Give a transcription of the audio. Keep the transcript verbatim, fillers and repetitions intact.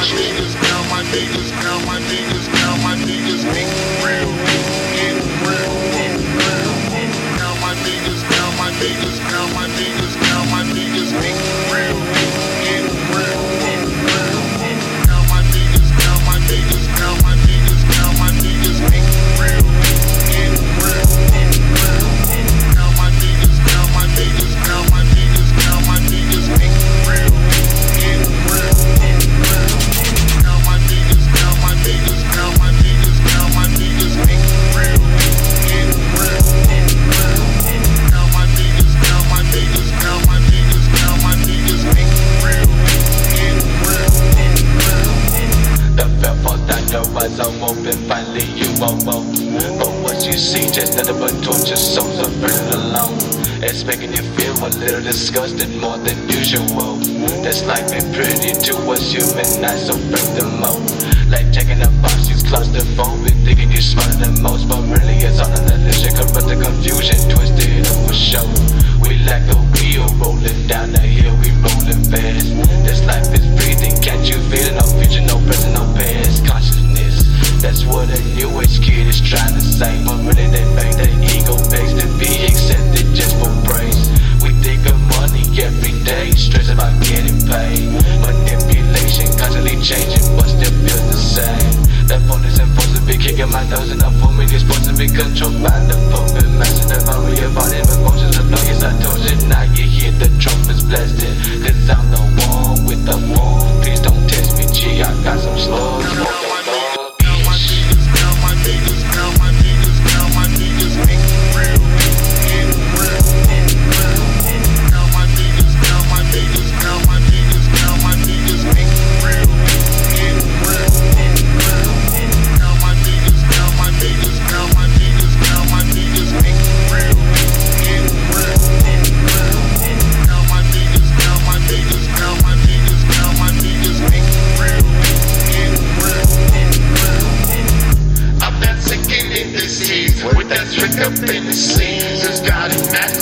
niggas, now my niggas, now my niggas, now my niggas make it real, get real, get real. Now my niggas, now my niggas, now my niggas, now my niggas make it real, get real, get real. Now my niggas, now my niggas, now my niggas, now my niggas make it real, get real, get real. Now my niggas, now my niggas, now my niggas, now my niggas make it real, get real, get real. Now my niggas, now my niggas, now my niggas, now my niggas make it real, get real, get real. Now my niggas, now my niggas, now my niggas, now my niggas make it real, get real, get real. The belt falls down, your eyes are open, finally you awoke. But what you see, just nothing but torture souls are burning alone. It's making you feel a little disgusted more than usual. This life ain't pretty to us human eyes, so break the mold. Like checking a box, use claustrophobic, thinking you're smarter than most, but really it's all an illusion, corrupt the confusion, twisted up for show. We lack a wheel, rolling down the hill, we rolling fast. This life is breathing, can't you feel it? No future, no present, no past. Consciousness, that's what a new age kid is trying to say, but really they make the ego begs to be accepted just for praise. We think of money every day, stress about getting paid. Manipulation, constantly changing, but still feels the same. That phone is supposed to be kicking my nose, enough for me, it's supposed to be controlled by the puppet master. Never worry about it, emotions of noise, I told you, now you hear the trumpets blasting. Cause I'm the one with the phone, please don't test me, G, I got some slugs. With that trick up in the sleeves, it's got it mad.